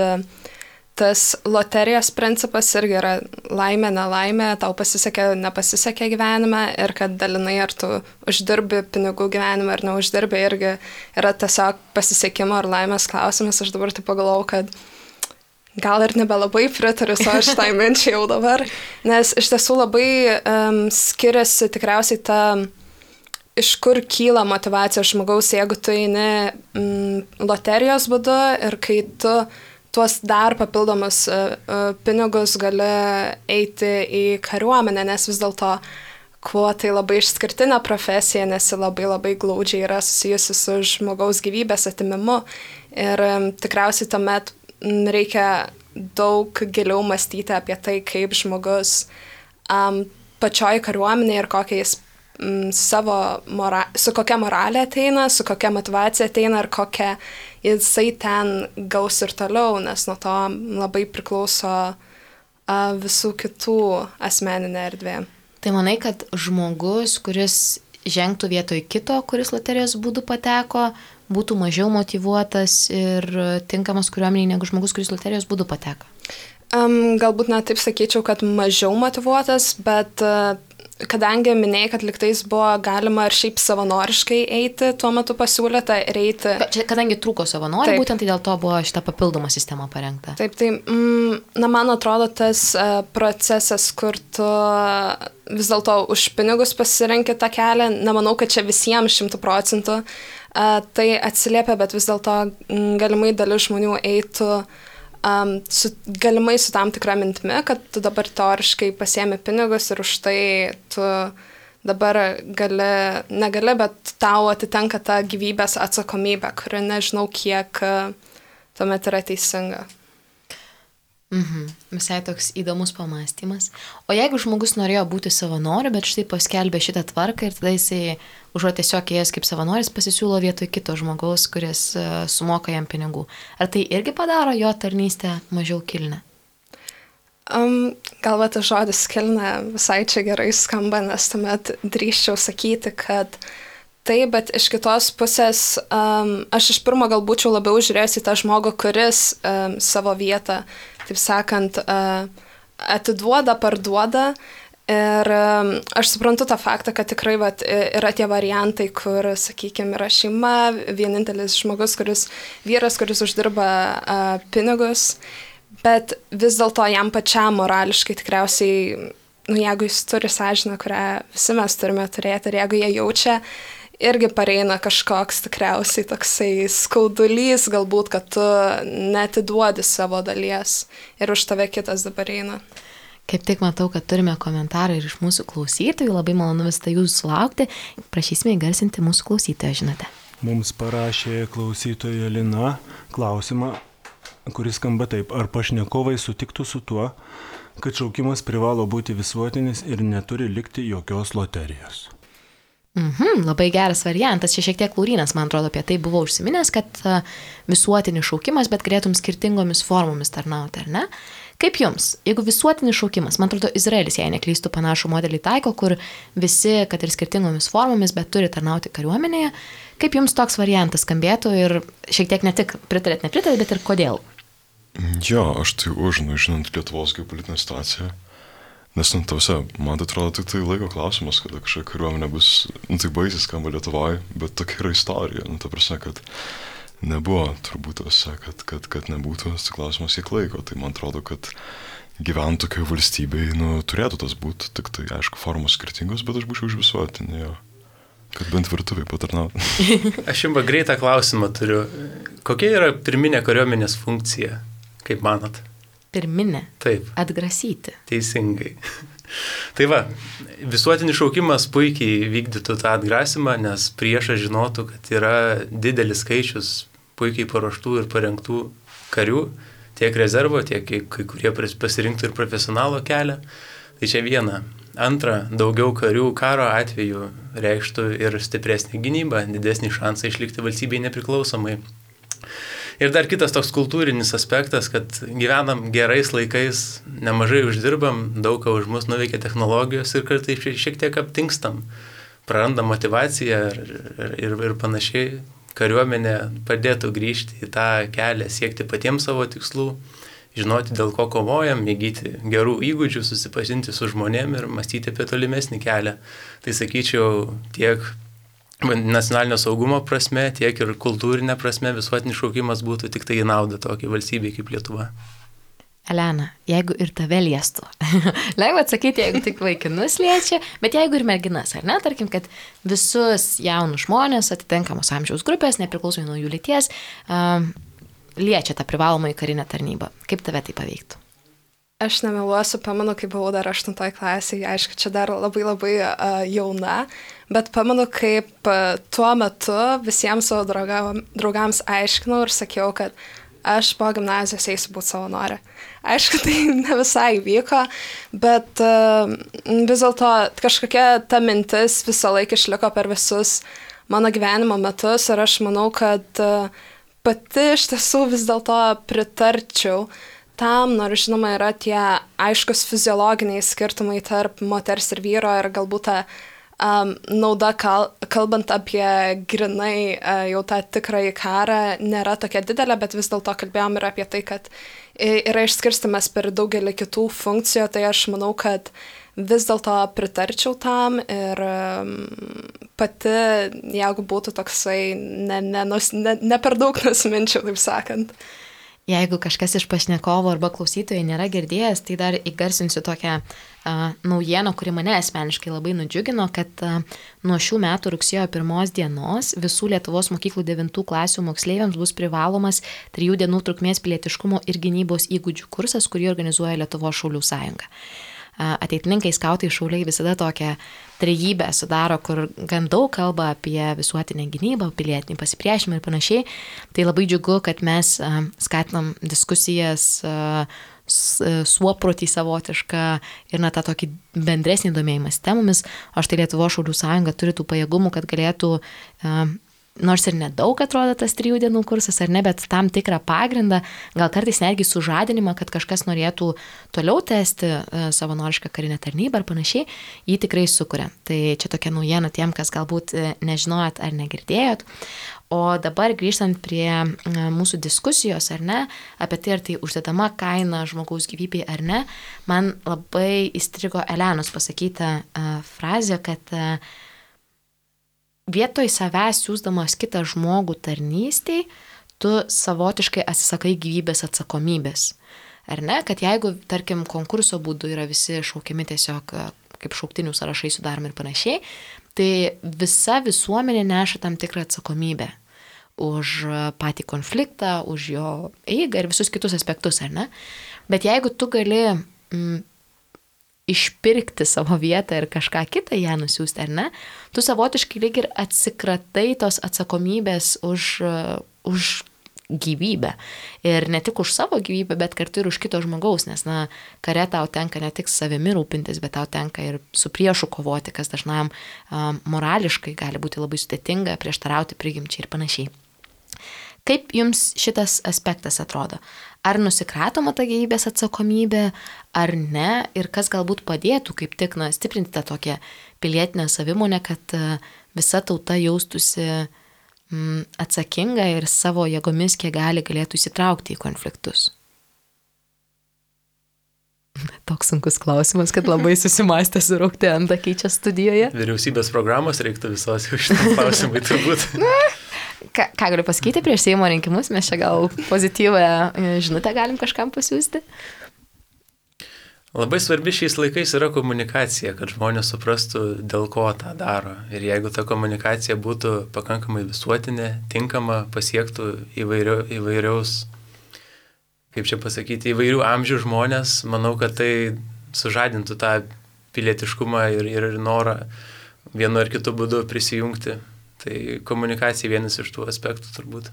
tas loterijos principas irgi yra laimė, nelaimė, tau pasisekė, nepasisekė gyvenime ir kad dalinai ar tu uždirbi pinigų gyvenime ar neuždirbi irgi yra tiesiog pasisekimo ar laimės klausimas. Aš dabar taip pagalvojau, kad gal ir nebelabai pritariu savo šitai minčiai jau dabar, nes iš tiesų labai um, skiriasi tikriausiai ta, iš kur kyla motyvacija žmogaus, jeigu tu eini mm, loterijos būdu ir kai tu tuos dar papildomus uh, uh, pinigus gali eiti į kariuomenę, nes vis dėlto kuo tai labai išskirtinė profesija, nes labai labai glaudžiai yra susijusi su žmogaus gyvybės atimimu ir um, tikriausiai tuomet um, reikia daug giliau mąstyti apie tai, kaip žmogus um, pačioj kariuomenėje ir kokią jis um, savo mora- su kokia moralė ateina, su kokia motyvacija ateina ir kokia jisai ten gaus ir toliau, nes nuo to labai priklauso a, visų kitų asmeninė erdvė. Tai manai, kad žmogus, kuris žengtų vietoj kito, kuris loterijos būdu pateko, būtų mažiau motyvuotas ir tinkamas kariuomeniai negu žmogus, kuris loterijos būdu pateko? Um, galbūt net taip sakyčiau, kad mažiau motyvuotas, bet uh, kadangi minėjai, kad liktais buvo galima ir šiaip savanoriškai eiti, tuo metu pasiūlyta ir eiti. Čia, kadangi trūko savanorių, būtent tai dėl to buvo šita papildoma sistema parengta. Taip, tai, mm, na, man atrodo, tas uh, procesas, kur tu vis dėlto už pinigus pasirenki tą kelią, nemanau, kad čia visiems šimtų procentų uh, tai atsiliepia, bet vis dėlto mm, galimai dalis žmonių eitų Um, su, galimai su tam tikra mintimi, kad tu dabar teoriškai pasiemi pinigus ir už tai tu dabar gali, negali, bet tau atitenka ta gyvybės atsakomybė, kuri nežinau, kiek tuomet yra teisinga. Mhm. Visai toks įdomus pamąstymas. O jeigu žmogus norėjo būti savanoriu, bet štai paskelbė šitą tvarką ir tada jisai užuot tiesiog ėjęs kaip savanoris pasisiūlo vietoj kito žmogaus, kuris uh, sumoka jam pinigų. Ar tai irgi padaro jo tarnystę mažiau kilnę? Um, gal tas žodis kilnė visai čia gerai skamba, nes tuomet drįsčiau sakyti, kad taip, bet iš kitos pusės um, aš iš pirmo gal būčiau labiau žiūrėjęs į tą žmogų, kuris um, savo vietą, taip sakant, uh, atiduoda, parduoda. Ir um, aš suprantu tą faktą, kad tikrai vat, yra tie variantai, kur, sakykime, yra šeima, vienintelis žmogus, kuris, vyras, kuris uždirba uh, pinigus, bet vis dėlto jam pačiam morališkai tikriausiai, nu, jeigu jis turi sąžinę, kurią visi mes turime turėti, ir jeigu jie jaučia, irgi pareina kažkoks tikriausiai toksai skaudulys, galbūt, kad tu neatiduodi savo dalies ir už tave kitas dabar eina. Kaip tik matau, kad turime komentarą ir iš mūsų klausytojų, labai malonu visą jūsų sulaukti. Prašysime įgarsinti mūsų klausytoją, žinote. Mums parašė klausytoja Lina klausimą, kuris skamba taip: ar pašnekovai sutiktų su tuo, kad šaukimas privalo būti visuotinis ir neturi likti jokios loterijos? Mhm, labai geras variantas. Čia šiek tiek Laurynas, man atrodo, apie tai buvo užsiminęs, kad visuotinis šaukimas, bet galėtum skirtingomis formomis tarnauti, ar ne? Kaip jums, jeigu visuotinis šaukimas, man atrodo, Izraelis, jei neklystų, panašų modelį taiko, kur visi, kad ir skirtingomis formomis, bet turi tarnauti kariuomenėje, kaip jums toks variantas skambėtų ir šiek tiek ne tik pritarėt, nepritarėt, bet ir kodėl? Jo, aš tai už, nu, žinant Lietuvos geopolitinę situaciją. Nes, nu, tausia, man tai atrodo, tik tai laiko klausimas, kada kažkokia kariuomenė bus, nu, tai baisiai skamba Lietuvoje, bet tokia yra istorija, nu, ta prasme, kad nebuvo turbūt tausia, kad, kad, kad nebūtų, tas klausimas kiek laiko, tai man atrodo, kad gyvent tokioje valstybėje, nu, turėtų tas būti, tik tai, aišku, formos skirtingos, bet aš būčiau už visuotinį, jo, kad bent virtuviai patarnautų. Aš jums greitą klausimą turiu. Kokia yra pirminė kariuomenės funkcija, kaip manot? Pirminė. Taip. Atgrasyti. Teisingai. Tai va, visuotinis šaukimas puikiai vykdytų tą atgrasimą, nes priešas žinotų, kad yra didelis skaičius puikiai paruoštų ir parengtų karių, tiek rezervo, tiek kai kurie pasirinktų ir profesionalo kelią. Tai čia viena. Antra, daugiau karių karo atveju reikštų ir stipresnį gynybą, didesnį šansą išlikti valstybei nepriklausomai. Ir dar kitas toks kultūrinis aspektas, kad gyvenam gerais laikais, nemažai uždirbam, daug ką už mus nuveikia technologijos ir kartais šiek tiek aptinkstam, prarandam motivaciją ir, ir, ir panašiai. Kariuomenė padėtų grįžti į tą kelią, siekti patiems savo tikslų, žinoti, dėl ko kovojam, įgyti gerų įgūdžių, susipažinti su žmonėm ir mąstyti apie tolimesnį kelią. Tai sakyčiau, tiek nacionalinio saugumo prasme, tiek ir kultūrinė prasme visuotinis šaukimas būtų tik tai į naudą tokiai valstybei kaip Lietuva. Elena, jeigu ir tave liestų, lengva atsakyti, jeigu tik vaikinus liečia, bet jeigu ir merginas, ar ne, tarkim, kad visus jaunus žmonės atitinkamos amžiaus grupės, nepriklausomai nuo jų lyties, um, liečia tą privalomą į karinę tarnybą. Kaip tave tai paveiktų? Aš nemeluosiu, pamenu, kai buvau dar aštuntoje klasėje, aišku, čia dar labai labai uh, jauna, bet pamenu, kaip uh, tuo metu visiems savo draugam, draugams aiškinau ir sakiau, kad aš po gimnazijos eisiu būti savanorė. Aišku, tai ne visai vyko, bet uh, vis dėlto kažkokia ta mintis visą laiką išliko per visus mano gyvenimo metus ir aš manau, kad uh, pati iš tiesų vis dėlto pritarčiau tam, nors žinoma yra tie aiškus fiziologiniai skirtumai tarp moters ir vyro ir galbūt ta um, nauda, kal, kalbant apie grinai uh, jau tą tikrąjį karą, nėra tokia didelė, bet vis dėlto kalbėjom ir apie tai, kad yra išskirstimas per daugelį kitų funkcijų, tai aš manau, kad vis dėlto pritarčiau tam ir um, pati, jeigu būtų toksai ne, ne, ne, ne per daug nusiminčiau, taip sakant. Jeigu kažkas iš pašnekovo arba klausytojai nėra girdėjęs, tai dar įgarsinsiu tokią uh, naujieną, kuri mane asmeniškai labai nudžiugino, kad uh, nuo šių metų rugsėjo pirmos dienos visų Lietuvos mokyklų devintų klasių moksleiviams bus privalomas trijų dienų trukmės pilietiškumo ir gynybos įgūdžių kursas, kurį organizuoja Lietuvos šaulių sąjunga. Ateitininkai, skautai, šauliai visada tokią trejybę sudaro, kur gan daug kalba apie visuotinę gynybą, pilietinį pasipriešinimą ir panašiai. Tai labai džiugu, kad mes skatinam diskusijas, suoprotį savotišką ir na tą tokį bendresnį domėjimą temomis. O štai Lietuvos šaulių sąjunga turi tų pajėgumų, kad galėtų, nors ir nedaug atrodo tas trijų dienų kursas, ar ne, bet tam tikrą pagrindą, gal kartais netgi sužadinimą, kad kažkas norėtų toliau tęsti savanorišką karinę tarnybą ar panašiai, jį tikrai sukuria. Tai čia tokia naujiena tiem, kas galbūt nežinojot ar negirdėjot. O dabar grįžtant prie mūsų diskusijos, ar ne, apie tai, ar tai uždedama kaina žmogaus gyvybei ar ne, man labai įstrigo Elenos pasakyta frazė, kad vietoj savęs siūsdamas kitą žmogų tarnystėj, tu savotiškai atsisakai gyvybės atsakomybės. Ar ne? Kad jeigu, tarkim, konkurso būdu yra visi šaukiami tiesiog kaip šauktinių sąrašai sudaromi ir panašiai, tai visa visuomenė neša tam tikrą atsakomybę už patį konfliktą, už jo eigą ir visus kitus aspektus, ar ne? Bet jeigu tu gali mm, išpirkti savo vietą ir kažką kitą ją nusiųsti, ar ne, tu savotiškai lyg ir atsikratai tos atsakomybės už, už gyvybę. Ir ne tik už savo gyvybę, bet kartu ir už kito žmogaus, nes, na, kare tau tenka ne tik savimi rūpintis, bet tau tenka ir su priešu kovoti, kas dažnam um, morališkai gali būti labai sudėtinga, prieštarauti prigimčiai ir panašiai. Kaip jums šitas aspektas atrodo? Ar nusikratoma ta gyvybės atsakomybė, ar ne? Ir kas galbūt padėtų kaip tik na, stiprinti tą tokią pilietinę savimonę, kad visa tauta jaustųsi mm, atsakinga ir savo jėgomis, kiek gali, galėtų įsitraukti į konfliktus? Toks sunkus klausimas, kad labai susimastė suraukti antakį čia studijoje. Vyriausybės programos reiktų visos jau šitam klausimai turbūt. Ką, ką galiu pasakyti prieš Seimo rinkimus, mes čia gal pozityvę žinutę galim kažkam pasiūsti? Labai svarbi šiais laikais yra komunikacija, kad žmonės suprastų, dėl ko tą daro. Ir jeigu ta komunikacija būtų pakankamai visuotinė, tinkama, pasiektų įvairio, įvairiaus, kaip čia pasakyti, įvairių amžių žmonės, manau, kad tai sužadintų tą pilietiškumą ir, ir norą vienu ar kitu būdu prisijungti. Tai komunikacija vienas iš tų aspektų turbūt.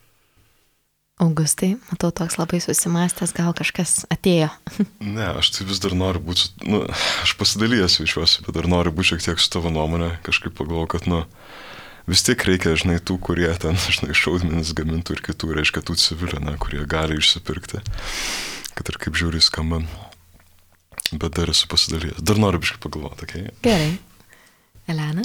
Augustai, matau, toks labai susimastęs, gal kažkas atėjo. Ne, aš tai vis dar noriu būti, nu, aš pasidalijęs jaučiuosi, bet dar noriu būti šiek tiek su tavo nuomonė. Kažkaip pagalvoju, kad, nu, vis tiek reikia, žinai, tų, kurie ten, žinai, šaudmenis gamintų ir kitų, reiškia, tų civilių, ne, kurie gali išsipirkti. Kad ir kaip žiūri skamba. Bet dar esu pasidalijęs. Dar noriu biškai pagalvoti, okei? Okay? Gerai. Elena?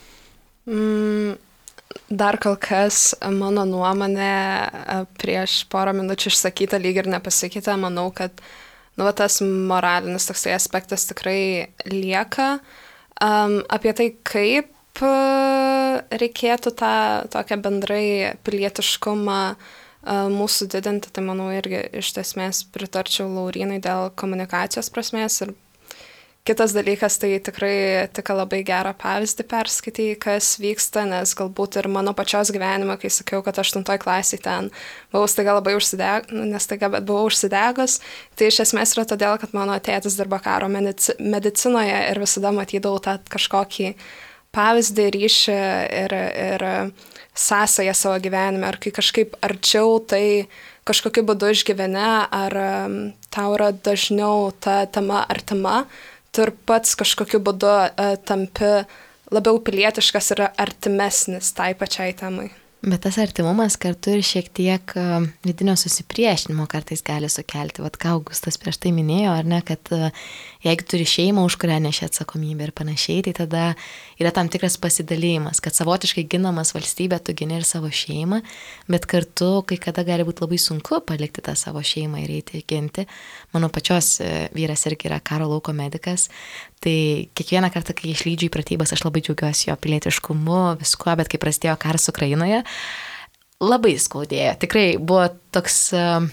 Mm, dar kol kas mano nuomonė prieš porą minučių išsakyta lyg ir nepasikeitė. Manau, kad nu, tas moralinis toksai aspektas tikrai lieka. Um, apie tai, kaip reikėtų tą tokią bendrai pilietiškumą uh, mūsų didinti, tai manau irgi iš esmės pritarčiau Laurynai dėl komunikacijos prasmės. Ir kitas dalykas, tai tikrai tik labai gerą pavyzdį perskaitai, kas vyksta, nes galbūt ir mano pačios gyvenime, kai sakiau, kad aštuntoj klasiai ten buvau staiga labai užsideg, nes staiga, bet buvau užsidegus, tai iš esmės yra todėl, kad mano tėtis dirba karo medici, medicinoje ir visada matydavau tą kažkokį pavyzdį, ryšį ir, ir sąsąją savo gyvenime, ar kai kažkaip arčiau tai kažkokiu būdu išgyveni, ar um, tau yra dažniau ta tema artima, tu ir pats kažkokiu būdu uh, tampi labiau pilietiškas ir artimesnis tai pačiai temai. Bet tas artimumas kartu ir šiek tiek uh, vidinio susipriešinimo kartais gali sukelti. Vat ką Augustas prieš tai minėjo, ar ne, kad uh, jeigu turi šeimą, už kurią nešia atsakomybę ir panašiai, tai tada yra tam tikras pasidalymas, kad savotiškai ginamas valstybė, tu gini ir savo šeimą, bet kartu kai kada gali būti labai sunku palikti tą savo šeimą ir eiti ginti. Mano pačios uh, vyras irgi yra karo lauko medikas, tai kiekvieną kartą, kai išlydžiu į pratybas, aš labai džiaugiuosi jo pilietiškumu, viskuo, bet kai prasidėjo karas Ukrainoje, labai skaudėjo. Tikrai buvo toks uh,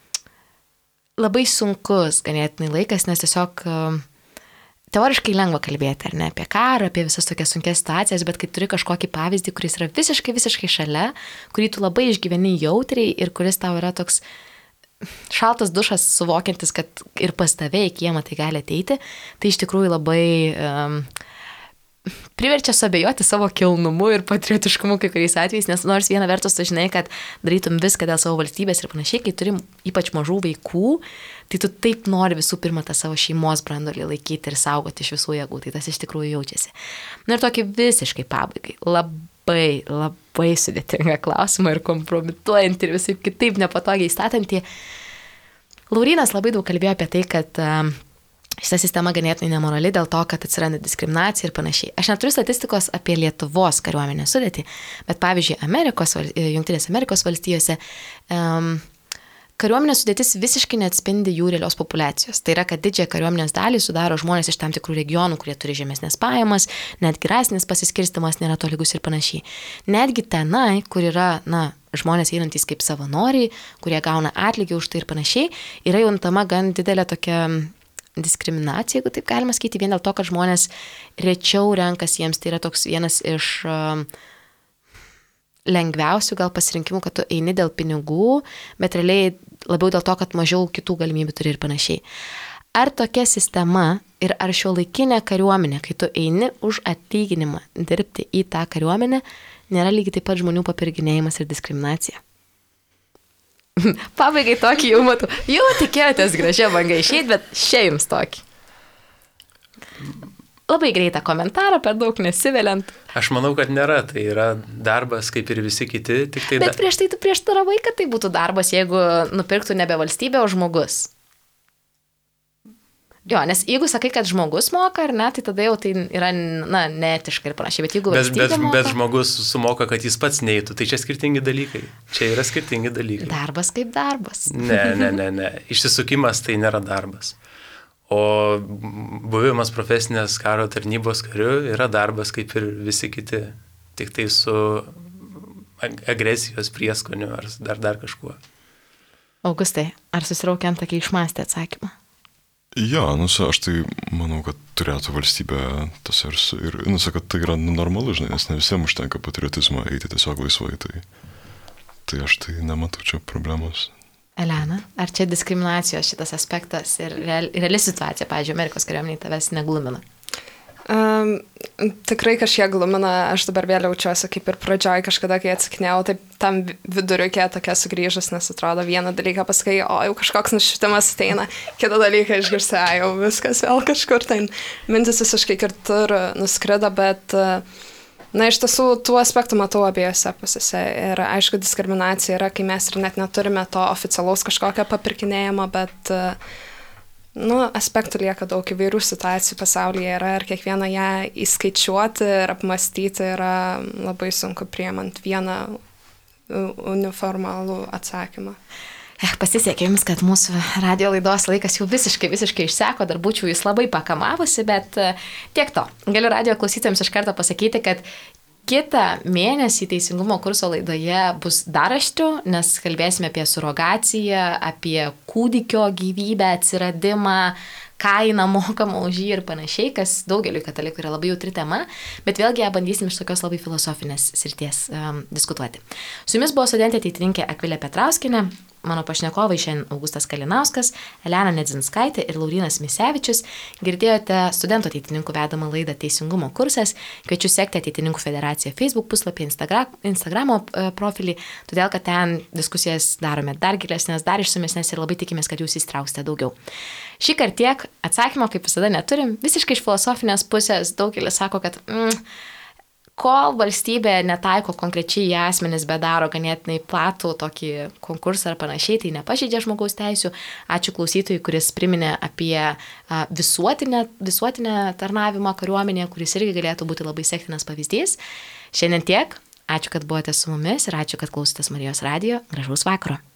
labai sunkus ganėtinai laikas, nes tiesiog uh, teoriškai lengva kalbėti, ar ne, apie karą, apie visas tokias sunkias situacijas, bet kai turi kažkokį pavyzdį, kuris yra visiškai, visiškai šalia, kurį tu labai išgyveni jautriai ir kuris tau yra toks šaltas dušas suvokiantis, kad ir pas tave į kiemą tai gali ateiti, tai iš tikrųjų labai um, priverčia suabejoti savo kilnumu ir patriotiškumu kai kuriais atvejais, nes nors viena vertus tu žinai, kad darytum viską dėl savo valstybės ir panašiai, kai turim ypač mažų vaikų, tai tu taip nori visų pirma tą savo šeimos branduolį laikyti ir saugoti iš visų jėgų, tai tas iš tikrųjų jaučiasi. Na ir tokį visiškai pabaigai, labai, labai sudėtingą klausimą ir kompromituojantį ir visai kitaip nepatogiai statantį. Laurynas labai daug kalbėjo apie tai, kad uh, šita sistema ganėtinai nemorali dėl to, kad atsiranda diskriminacija ir panašiai. Aš neturiu statistikos apie Lietuvos kariuomenės sudėtį, bet pavyzdžiui, Amerikos, Jungtinės Amerikos valstijose um, kariuomenės sudėtis visiškai neatspindi jų realios populiacijos. Tai yra, kad didžiąją kariuomenės dalį sudaro žmonės iš tam tikrų regionų, kurie turi žemesnės pajamas, netgi rasinis pasiskirstimas nėra tolygus ir panašiai. Netgi tenai, kur yra, na, žmonės einantys kaip savanoriai, kurie gauna atlygį už tai ir panašiai, yra juntama gan didelė tokia diskriminacija, jeigu taip galima sakyti, vien dėl to, kad žmonės rečiau renkasi, jiems tai yra toks vienas iš uh, lengviausių gal pasirinkimų, kad tu eini dėl pinigų, bet realiai labiau dėl to, kad mažiau kitų galimybių turi ir panašiai. Ar tokia sistema ir ar šiuolaikinė kariuomenė, kai tu eini už atlyginimą dirbti į tą kariuomenę, nėra lygiai taip pat žmonių papirginėjimas ir diskriminacija? Pabaigai tokį jau matau. Jau tikėjotės gražią bangą išeiti, bet šia jums tokį. labai greitą komentarą, per daug nesiveliant. Aš manau, kad nėra, tai yra darbas kaip ir visi kiti, tik tai... Bet da... prieš tai tu prieštaravai, kad tai būtų darbas, jeigu nupirktų nebe valstybė, o žmogus. Jo, nes jeigu sakai, kad žmogus moka, ar ne, tai tada jau tai yra, na, neetiška ir panašiai, bet jeigu bet, valstybė bet, moka... Bet žmogus sumoka, kad jis pats neįtų, tai čia skirtingi dalykai. Čia yra skirtingi dalykai. Darbas kaip darbas. Ne, ne, ne, ne. Išsisukimas tai nėra darbas. O buvimas profesinės karo tarnybos kariu yra darbas kaip ir visi kiti, tik tai su agresijos prieskoniu ar dar, dar kažkuo. Augustai, ar susiraukiant tokį išmastę atsakymą? Ja, nu, aš tai manau, kad turėtų valstybė tas ir, ir nu, kad tai yra normalu, žinai, nes ne visiems užtenka patriotizmo eiti tiesiog laisvai, tai, tai aš tai nematau čia problemos. Elena, ar čia diskriminacijos šitas aspektas ir reali, reali situacija, pavyzdžiui, Amerikos kariuomeniai tavęs neglumina? Um, tikrai kažkiek glumina, aš dabar vėl jaučiuosi kaip ir pradžioj kažkada, kai atsakinėjau, taip tam viduriukė tokia sugrįžus, nes atrodo vieną dalyką pasakai, o jau kažkoks nušvitimas ateina, kitą dalyką išgirsi, jau viskas vėl kažkur, tai mintis visiškai kitur nuskrido, bet na, iš tiesų, tų aspektų matau abiejose pusėse ir aišku, diskriminacija yra, kai mes ir net neturime to oficialaus kažkokio papirkinėjimo, bet nu, aspektų lieka daug, įvairių situacijų pasaulyje yra ir kiekvieną ją įskaičiuoti ir apmastyti yra labai sunku priimant vieną uniformalų atsakymą. Eh, pasisekė jums, kad mūsų radio laidos laikas jau visiškai, visiškai išseko, dar būčiau jūs labai pakamavusi, bet tiek to. Galiu radio klausytojams iš karto pasakyti, kad kitą mėnesį Teisingumo kurso laidoje bus dar aštriau, nes kalbėsime apie surogaciją, apie kūdikio gyvybę, atsiradimą, kainą mokamą už jį ir panašiai, kas daugeliui katalikų yra labai jautri tema, bet vėlgi ją bandysim iš tokios labai filosofinės srities um, diskutuoti. Su jumis buvo studentė ateitininkė Akvilė Petrauskienė, mano pašnekovai šiandien Augustas Kalinauskas, Elena Nedzinskaitė ir Laurynas Misevičius. Girdėjote studentų ateitininkų vedamą laidą Teisingumo kursas. Kviečiu sekti Ateitininkų federaciją Facebook puslapį, Instagram, Instagramo profilį, todėl kad ten diskusijas darome dar gilesnės, dar išsamesnės ir labai tikimės, kad jūs įstrauksite daugiau. Šį kartą tiek, atsakymo kaip visada neturim, visiškai iš filosofinės pusės daugelis sako, kad mm, kol valstybė netaiko konkrečiai į asmenis, bet daro ganėtinai platų tokį konkursą ar panašiai, tai nepažeidžia žmogaus teisių. Ačiū klausytojui, kuris priminė apie visuotinę, visuotinę tarnavimą kariuomenėje, kuris irgi galėtų būti labai sektinas pavyzdys. Šiandien tiek. Ačiū, kad buvote su mumis ir ačiū, kad klausotės Marijos radijo. Gražaus vakaro.